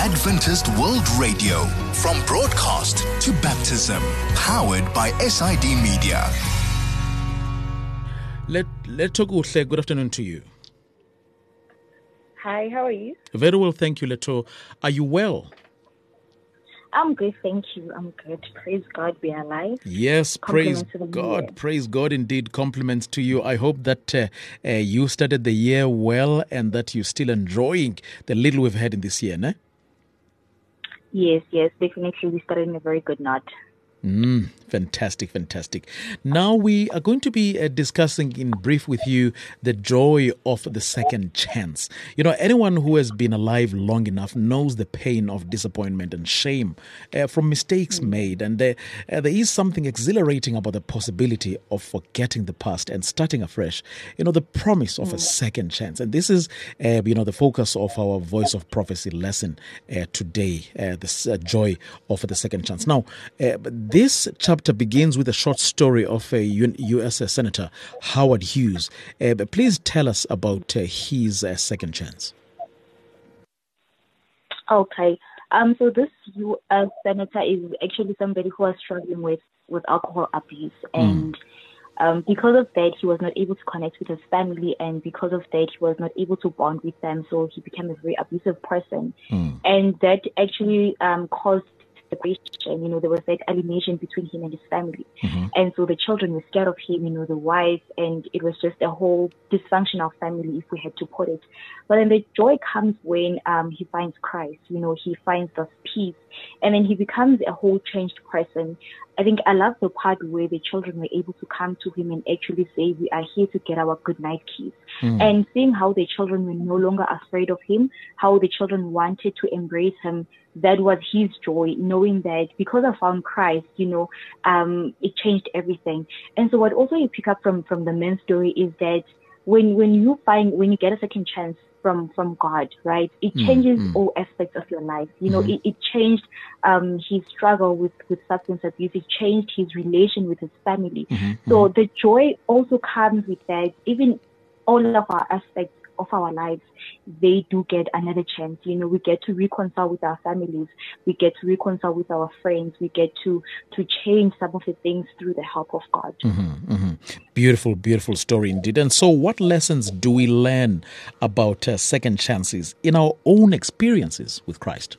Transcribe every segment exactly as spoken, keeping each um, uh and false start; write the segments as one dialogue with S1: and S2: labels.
S1: Adventist World Radio, from broadcast to baptism, powered by S I D Media.
S2: Let let Leto, good afternoon to you.
S3: Hi, how are you?
S2: Very well, thank you, Leto. Are you well?
S3: I'm good, thank you. I'm good. Praise God, we are alive.
S2: Yes, praise God. Praise God indeed. Compliments to you. I hope that uh, uh, you started the year well and that you're still enjoying the little we've had in this year, ne?
S3: Yes, yes, definitely. We started in a very good note.
S2: Mm, fantastic, fantastic. Now we are going to be uh, discussing in brief with you the joy of the second chance. You know, anyone who has been alive long enough knows the pain of disappointment and shame uh, from mistakes mm. made. And uh, uh, there is something exhilarating about the possibility of forgetting the past and starting afresh. You know, the promise of mm. a second chance. And this is, uh, you know, the focus of our Voice of Prophecy lesson uh, today, uh, the uh, joy of the second chance. Now, uh, this chapter begins with a short story of a U S Senator Howard Hughes. Uh, please tell us about uh, his uh, second chance.
S3: Okay. Um. So this U S Senator is actually somebody who was struggling with, with alcohol abuse. And mm. um, because of that, he was not able to connect with his family. And because of that, he was not able to bond with them. So he became a very abusive person. Mm. And that actually um, caused separation. You know, there was that alienation between him and his family. Mm-hmm. And so the children were scared of him, you know, the wife, and it was just a whole dysfunctional family, if we had to put it. But then the joy comes when um, he finds Christ, you know, he finds this peace, and then he becomes a whole changed person. I think I love the part where the children were able to come to him and actually say, we are here to get our good night keys. Mm. And seeing how the children were no longer afraid of him, how the children wanted to embrace him, that was his joy, knowing that because I found Christ, you know, um, it changed everything. And so what also you pick up from, from the man's story is that when, when you find, when you get a second chance from, from God, right, it changes mm, mm. all aspects of your life. You know, mm-hmm. it, it changed um, his struggle with, with substance abuse. It changed his relation with his family. Mm-hmm. So mm-hmm. the joy also comes with that. Even all of our aspects of our lives, they do get another chance. You know, we get to reconcile with our families, we get to reconcile with our friends, we get to to change some of the things through the help of God.
S2: Mm-hmm, mm-hmm. Beautiful, beautiful story indeed. And so what lessons do we learn about uh, second chances in our own experiences with Christ?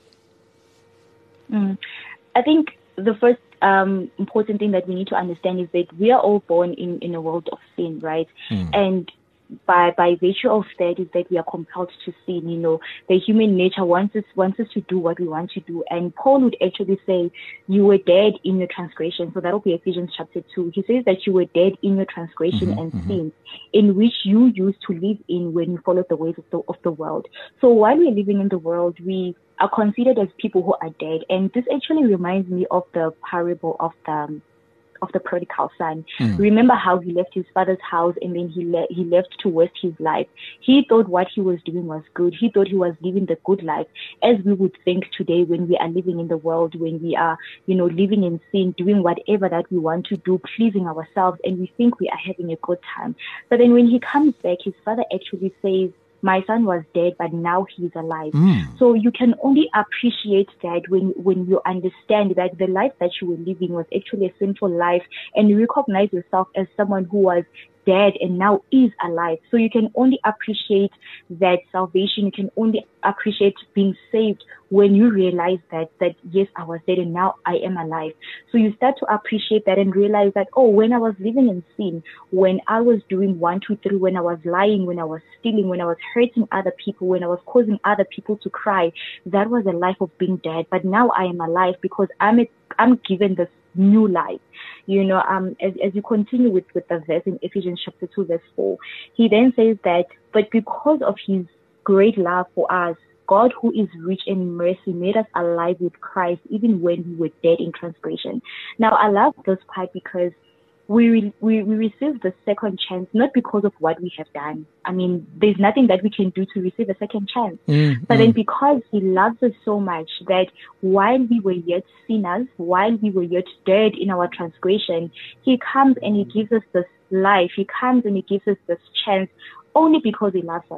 S3: Mm. I think the first um, important thing that we need to understand is that we are all born in, in a world of sin, right? Mm. And By by virtue of that is that we are compelled to sin. You know, the human nature wants us wants us to do what we want to do. And Paul would actually say, you were dead in your transgression. So that will be Ephesians chapter two. He says that you were dead in your transgression mm-hmm, and mm-hmm. sin, in which you used to live in when you followed the ways of the of the world. So while we're living in the world, we are considered as people who are dead. And this actually reminds me of the parable of the of the prodigal son. Mm. Remember how he left his father's house and then he le- he left to waste his life. He thought what he was doing was good. He thought he was living the good life, as we would think today when we are living in the world, when we are, you know, living in sin, doing whatever that we want to do, pleasing ourselves, and we think we are having a good time. But then when he comes back, his father actually says, my son was dead, but now he's alive. Mm. So you can only appreciate that when, when you understand that the life that you were living was actually a sinful life, and you recognize yourself as someone who was dead and now is alive. So you can only appreciate that salvation. You can only appreciate being saved when you realize that, that yes, I was dead and now I am alive. So you start to appreciate that and realize that, oh, when I was living in sin, when I was doing one, two, three, when I was lying, when I was stealing, when I was hurting other people, when I was causing other people to cry, that was a life of being dead. But now I am alive because I'm a, I'm given this new life. You know, um, as, as you continue with, with the verse in Ephesians chapter two, verse four, he then says that, but because of his great love for us, God, who is rich in mercy, made us alive with Christ, even when we were dead in transgression. Now, I love this part because we, we, we receive the second chance, not because of what we have done. I mean, there's nothing that we can do to receive a second chance. Mm, but mm. then because he loves us so much that while we were yet sinners, while we were yet dead in our transgression, he comes and he gives us this life. He comes and he gives us this chance only because he loves us.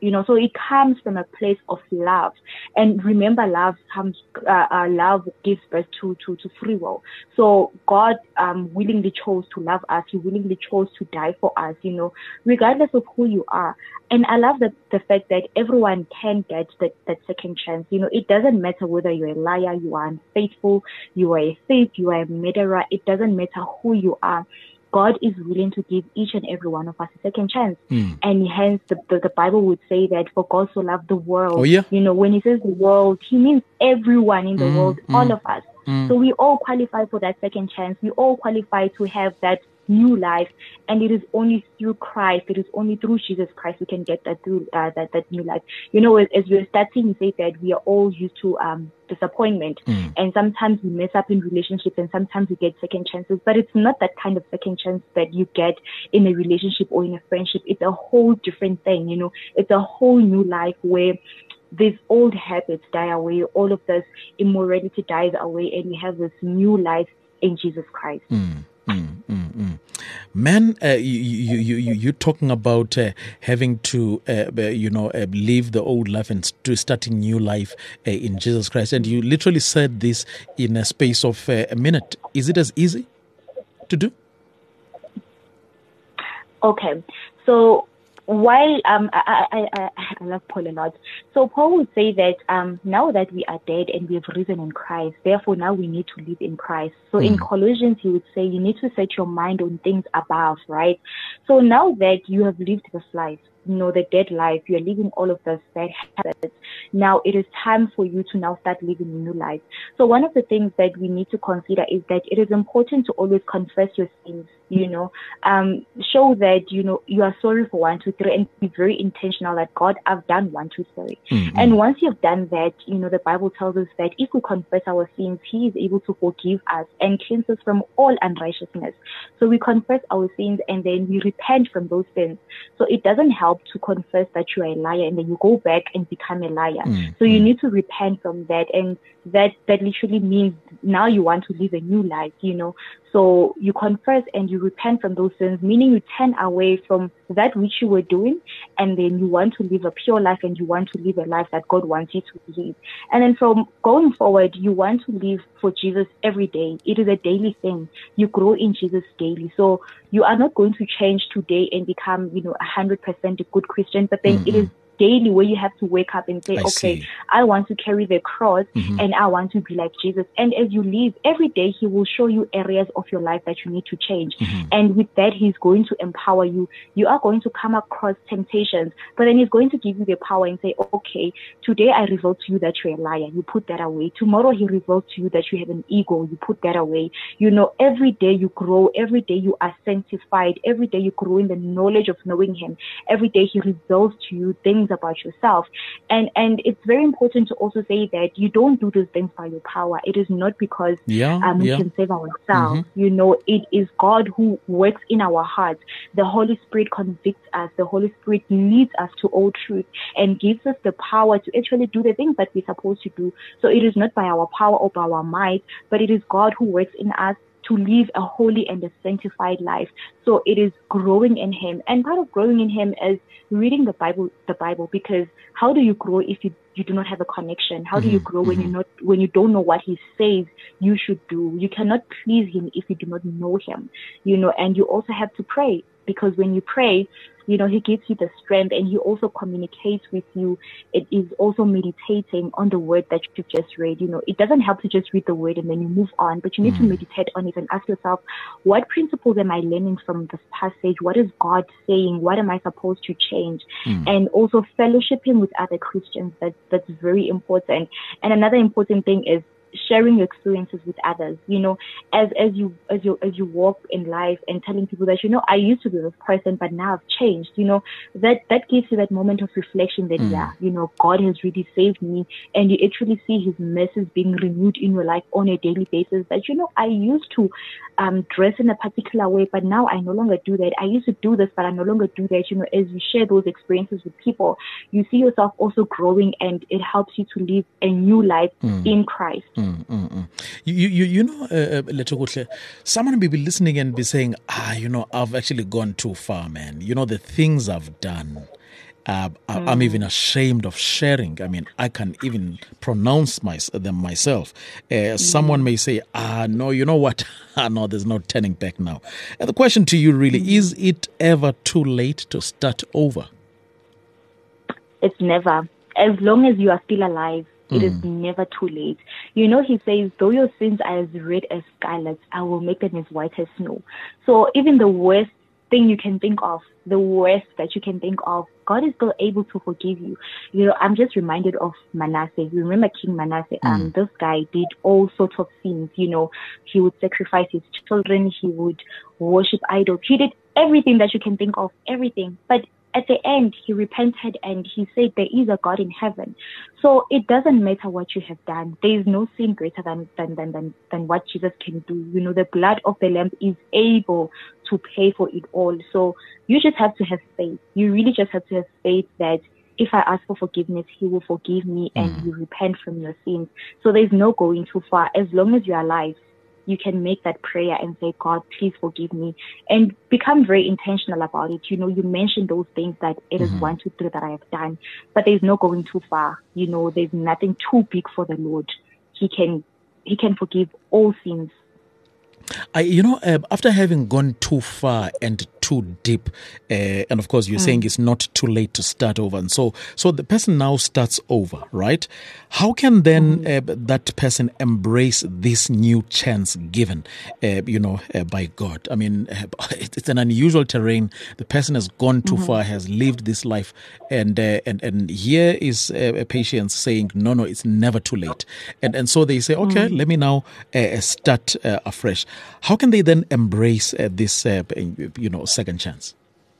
S3: You know, so it comes from a place of love. And remember, love comes, uh, uh, love gives birth to, to, to free will. So God um, willingly chose to love us. He willingly chose to die for us, you know, regardless of who you are. And I love the, the fact that everyone can get that, that second chance. You know, it doesn't matter whether you're a liar, you are unfaithful, you are a thief, you are a murderer. It doesn't matter who you are. God is willing to give each and every one of us a second chance. Mm. And hence the, the, the Bible would say that for God so loved the world.
S2: Oh, yeah.
S3: You know, when he says the world, he means everyone in the mm, world, mm, all of us. Mm. So we all qualify for that second chance. We all qualify to have that new life. And it is only through Christ, it is only through Jesus Christ we can get that through uh, that, that new life. You know, as, as we're starting, you say that we are all used to um, disappointment. Mm. And sometimes we mess up in relationships and sometimes we get second chances. But it's not that kind of second chance that you get in a relationship or in a friendship. It's a whole different thing, you know. It's a whole new life where these old habits die away, all of this immorality dies away, and we have this new life in Jesus Christ.
S2: Mm. Mm, mm, mm. Man, uh, you, you, you, you, you're talking about uh, having to, uh, you know, uh, leave the old life and to starting new life uh, in Jesus Christ. And you literally said this in a space of uh, a minute. Is it as easy to do?
S3: Okay. So while um, I, I, I, I love Paul a lot. So Paul would say that um, now that we are dead and we have risen in Christ, therefore now we need to live in Christ. So mm. in Colossians, he would say you need to set your mind on things above, right? So now that you have lived this life, you know, the dead life, you're living all of those bad habits. Now it is time for you to now start living a new life. So one of the things that we need to consider is that it is important to always confess your sins, you know, um, show that, you know, you are sorry for one, two, three, and be very intentional that God, I've done one, two, three. Mm-hmm. And once you've done that, you know, the Bible tells us that if we confess our sins, he is able to forgive us and cleanse us from all unrighteousness. So we confess our sins and then we repent from those sins. So it doesn't help to confess that you are a liar and then you go back and become a liar. Mm-hmm. So you need to repent from that. And that, that literally means now you want to live a new life, you know. So you confess and you repent from those sins, meaning you turn away from that which you were doing, and then you want to live a pure life and you want to live a life that God wants you to live. And then from going forward, you want to live for Jesus every day. It is a daily thing. You grow in Jesus daily. So you are not going to change today and become, you know, a hundred percent a good Christian, but then mm-hmm. it is daily where you have to wake up and say, I okay, see. I want to carry the cross mm-hmm. and I want to be like Jesus. And as you live every day, he will show you areas of your life that you need to change. Mm-hmm. And with that, he's going to empower you. You are going to come across temptations, but then he's going to give you the power and say, okay, today I reveal to you that you're a liar. You put that away. Tomorrow he reveals to you that you have an ego. You put that away. You know, every day you grow. Every day you are sanctified. Every day you grow in the knowledge of knowing him. Every day he reveals to you things about yourself. And and it's very important to also say that you don't do these things by your power. It is not because
S2: yeah,
S3: um, we
S2: yeah.
S3: can save ourselves.
S2: Mm-hmm.
S3: You know, it is God who works in our hearts. The Holy Spirit convicts us. The Holy Spirit leads us to all truth and gives us the power to actually do the things that we're supposed to do. So it is not by our power or by our might, but it is God who works in us to live a holy and a sanctified life. So it is growing in him. And part of growing in him is reading the Bible, the Bible, because how do you grow if you, you do not have a connection? How mm-hmm. do you grow mm-hmm. when you not when you don't know what he says you should do? You cannot please him if you do not know him, you know, and you also have to pray, because when you pray, you know, he gives you the strength and he also communicates with you. It is also meditating on the word that you've just read. You know, it doesn't help to just read the word and then you move on, but you need mm. to meditate on it and ask yourself, what principles am I learning from this passage? What is God saying? What am I supposed to change? Mm. And also fellowshipping with other Christians. That, that's very important. And another important thing is sharing your experiences with others, you know, as, as you, as you, as you walk in life and telling people that, you know, I used to be this person, but now I've changed, you know, that, that gives you that moment of reflection that, mm. yeah, you know, God has really saved me. And you actually see his mercies being renewed in your life on a daily basis, that, you know, I used to, um, dress in a particular way, but now I no longer do that. I used to do this, but I no longer do that. You know, as you share those experiences with people, you see yourself also growing, and it helps you to live a new life mm. in Christ.
S2: Mm, mm, mm. You, you, you know, uh, Letokohle, someone may be listening and be saying, ah, you know, I've actually gone too far, man. You know, the things I've done. Uh, mm. I'm even ashamed of sharing. I mean, I can even pronounce my, them myself. Uh, mm. Someone may say, ah, no, you know what? ah, no, there's no turning back now. And the question to you really, mm. is it ever too late to start over?
S3: It's never. As long as you are still alive, it mm. is never too late. You know, he says, though your sins are as red as scarlet, I will make them as white as snow. So even the worst thing you can think of, the worst that you can think of, God is still able to forgive you. You know, I'm just reminded of Manasseh. You remember King Manasseh? Mm. Um, this guy did all sorts of things. You know, he would sacrifice his children. He would worship idols. He did everything that you can think of, everything. But at the end, he repented and he said there is a God in heaven. So it doesn't matter what you have done. There is no sin greater than, than, than, than, than what Jesus can do. You know, the blood of the Lamb is able to pay for it all. So you just have to have faith. You really just have to have faith that if I ask for forgiveness, he will forgive me and mm. you repent from your sins. So there's no going too far. As long as you're alive, you can make that prayer and say, God, please forgive me, and become very intentional about it. You know, you mentioned those things that it mm-hmm. is one, two, three that I have done, but there's no going too far. You know, there's nothing too big for the Lord. He can, he can forgive all sins.
S2: I, you know, uh, after having gone too far and too deep, uh, and of course you're mm. saying it's not too late to start over, and so so the person now starts over, right? How can then mm. uh, that person embrace this new chance given, uh, you know, uh, by God? I mean, uh, it's an unusual terrain. The person has gone too mm-hmm. far, has lived this life, and uh, and and here is uh, a patient saying, no, no, it's never too late, and and so they say, okay, mm. let me now uh, start uh, afresh. How can they then embrace uh, this, uh, you know, second chance?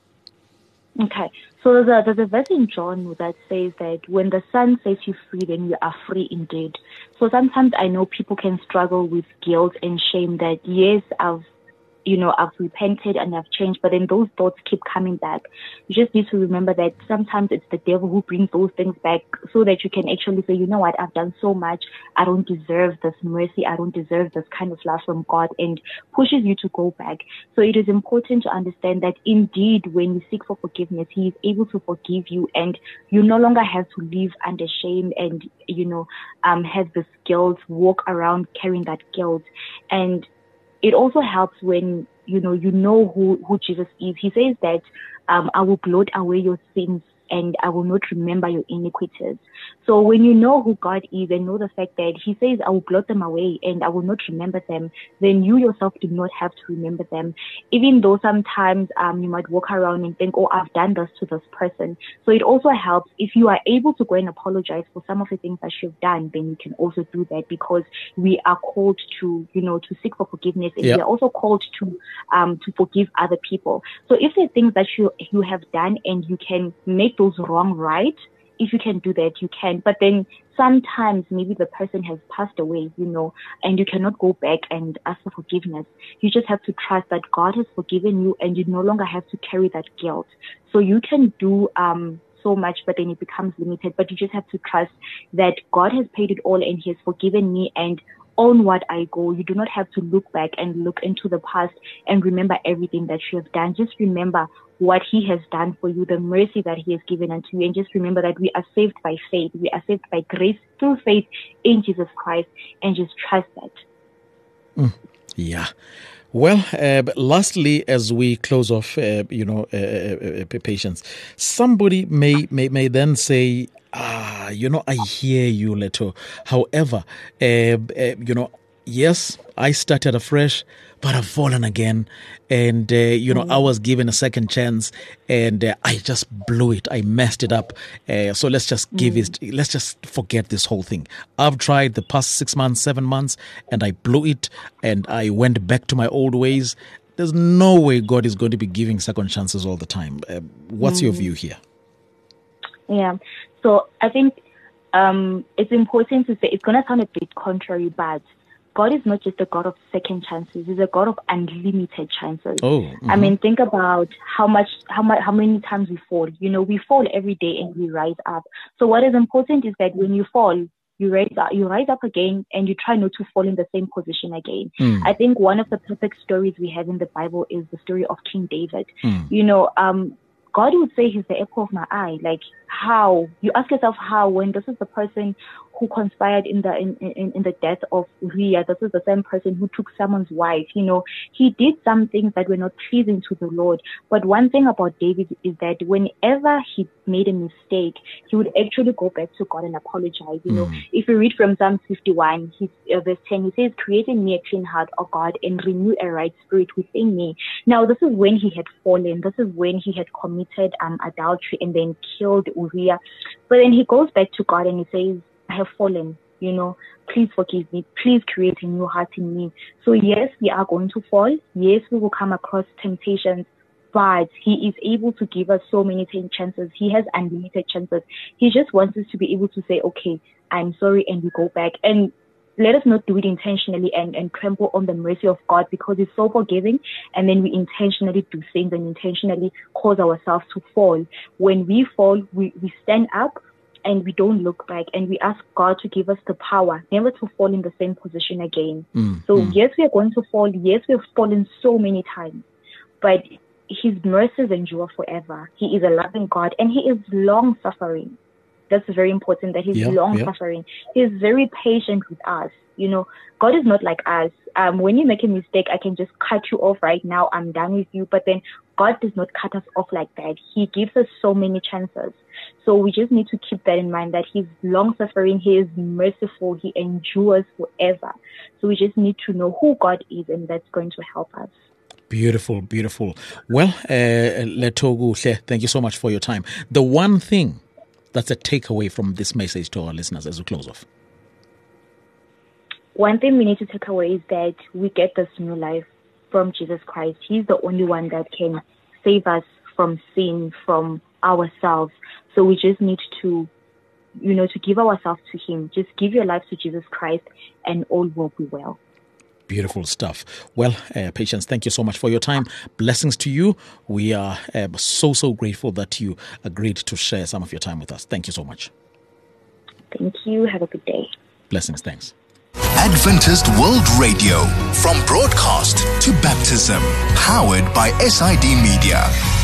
S3: Okay, so there's a, there's a verse in John that says that when the Son sets you free, then you are free indeed. So sometimes I know people can struggle with guilt and shame that, yes, I've you know, I've repented and I've changed, but then those thoughts keep coming back. You just need to remember that sometimes it's the devil who brings those things back so that you can actually say, you know what, I've done so much. I don't deserve this mercy. I don't deserve this kind of love from God, and pushes you to go back. So it is important to understand that indeed, when you seek for forgiveness, he is able to forgive you, and you no longer have to live under shame and, you know, um, have this guilt, walk around carrying that guilt. And it also helps when, you know, you know who, who Jesus is. He says that um, I will blot away your sins and I will not remember your iniquities. So when you know who God is and know the fact that he says, I will blot them away and I will not remember them, then you yourself do not have to remember them. Even though sometimes um, you might walk around and think, oh, I've done this to this person. So it also helps if you are able to go and apologize for some of the things that you've done, then you can also do that, because we are called to, you know, to seek for forgiveness, and yep. we are also called to um, to forgive other people. So if there are things that you you have done and you can make those wrong right, if you can do that, you can. But then sometimes maybe the person has passed away, you know, and you cannot go back and ask for forgiveness. You just have to trust that God has forgiven you and you no longer have to carry that guilt. So you can do um so much, but then it becomes limited. But you just have to trust that God has paid it all and he has forgiven me, and onward I go. You do not have to look back and look into the past and remember everything that you have done. Just remember what he has done for you, the mercy that he has given unto you. And just remember that we are saved by faith. We are saved by grace through faith in Jesus Christ, and just trust that.
S2: Mm, yeah. Well, uh, lastly, as we close off, uh, you know, uh, uh, patience, somebody may, may, may then say, ah, you know, I hear you, Leto. However, uh, uh, you know, yes, I started afresh, but I've fallen again. And, uh, you know, mm. I was given a second chance and uh, I just blew it. I messed it up. Uh, so let's just give mm. it, let's just forget this whole thing. I've tried the past six months, seven months, and I blew it and I went back to my old ways. There's no way God is going to be giving second chances all the time. Uh, what's mm. your view here?
S3: Yeah. So I think um, it's important to say, it's going to sound a bit contrary, but God is not just a God of second chances. He's a God of unlimited chances.
S2: Oh, mm-hmm.
S3: I mean, think about how much, how much, how many times we fall. You know, we fall every day and we rise up. So what is important is that when you fall, you rise up, you rise up again, and you try not to fall in the same position again. Mm. I think one of the perfect stories we have in the Bible is the story of King David. Mm. You know, um, God would say he's the apple of my eye. Like, how? You ask yourself how, when this is the person who conspired in the in, in, in the death of Uriah. This is the same person who took someone's wife. You know, he did some things that were not pleasing to the Lord. But one thing about David is that whenever he made a mistake, he would actually go back to God and apologize. You know, mm. if you read from Psalm fifty-one, he, uh, verse ten, he says, "Create in me a clean heart, O God, and renew a right spirit within me." Now, this is when he had fallen. This is when he had committed um, adultery and then killed Uriah. But then he goes back to God and he says, "I have fallen, you know, please forgive me. Please create a new heart in me." So yes, we are going to fall. Yes, we will come across temptations, but he is able to give us so many chances. He has unlimited chances. He just wants us to be able to say, okay, I'm sorry, and we go back. And let us not do it intentionally and, and trample on the mercy of God, because he's so forgiving, and then we intentionally do things and intentionally cause ourselves to fall. When we fall, we, we stand up, and we don't look back, and we ask God to give us the power never to fall in the same position again. Mm, so mm. yes, we are going to fall. Yes, we have fallen so many times, but his mercies endure forever. He is a loving God, and he is long suffering. That's very important, that he's yeah, long yeah. suffering. He's very patient with us. You know, God is not like us. Um, when you make a mistake, I can just cut you off right now. I'm done with you. But then God does not cut us off like that. He gives us so many chances. So we just need to keep that in mind, that he's long suffering. He is merciful. He endures forever. So we just need to know who God is, and that's going to help us.
S2: Beautiful, beautiful. Well, uh, Letogu, thank you so much for your time. The one thing that's a takeaway from this message to our listeners as we close off.
S3: One thing we need to take away is that we get this new life from Jesus Christ. He's the only one that can save us from sin, from ourselves. So we just need to, you know, to give ourselves to him. Just give your life to Jesus Christ, and all will be well.
S2: Beautiful stuff. Well, uh, Patience, thank you so much for your time. Blessings to you. We are uh, so, so grateful that you agreed to share some of your time with us. Thank you so much.
S3: Thank you. Have a good day.
S2: Blessings. Thanks.
S1: Adventist World Radio, from broadcast to baptism, powered by S I D Media.